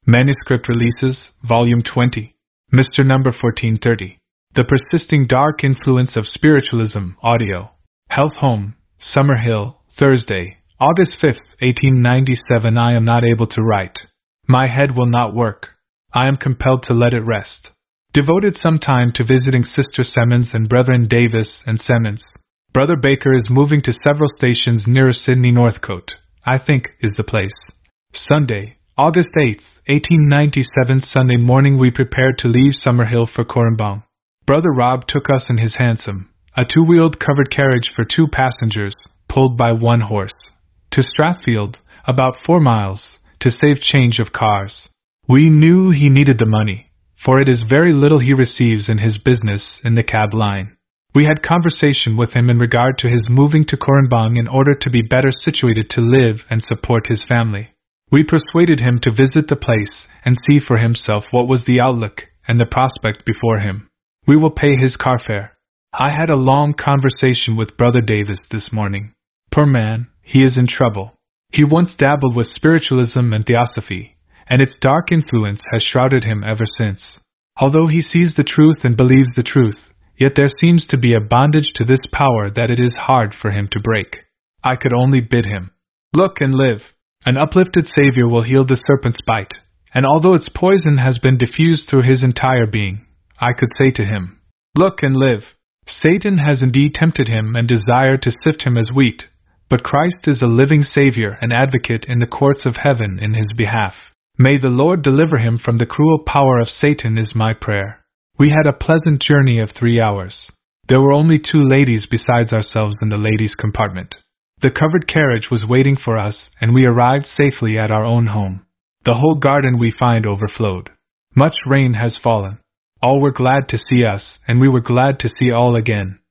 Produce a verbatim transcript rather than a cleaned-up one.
Manuscript Releases, Volume twenty. Mister Number fourteen thirty. The Persisting Dark Influence of Spiritualism, Audio. Health Home, Summerhill, Thursday, August fifth, eighteen ninety-seven. I am not able to write. My head will not work. I am compelled to let it rest. Devoted some time to visiting Sister Semmons and Brethren Davis and Semmons. Brother Baker is moving to several stations nearer Sydney Northcote, I think, is the place. Sunday, August eighth, eighteen ninety-seven. Sunday morning we prepared to leave Summerhill for Corumban. Brother Rob took us in his hansom, a two-wheeled covered carriage for two passengers, pulled by one horse, to Strathfield, about four miles, to save change of cars. We knew he needed the money, for it is very little he receives in his business in the cab line. We had conversation with him in regard to his moving to Corumban in order to be better situated to live and support his family. We persuaded him to visit the place and see for himself what was the outlook and the prospect before him. We will pay his car fare. I had a long conversation with Brother Davis this morning. Poor man, he is in trouble. He once dabbled with spiritualism and theosophy, and its dark influence has shrouded him ever since. Although he sees the truth and believes the truth, yet there seems to be a bondage to this power that it is hard for him to break. I could only bid him, look and live. An uplifted Savior will heal the serpent's bite, and although its poison has been diffused through his entire being, I could say to him, look and live. Satan has indeed tempted him and desired to sift him as wheat, but Christ is a living Savior and advocate in the courts of heaven in his behalf. May the Lord deliver him from the cruel power of Satan is my prayer. We had a pleasant journey of three hours. There were only two ladies besides ourselves in the ladies' compartment. The covered carriage was waiting for us, and we arrived safely at our own home. The whole garden we find overflowed. Much rain has fallen. All were glad to see us, and we were glad to see all again.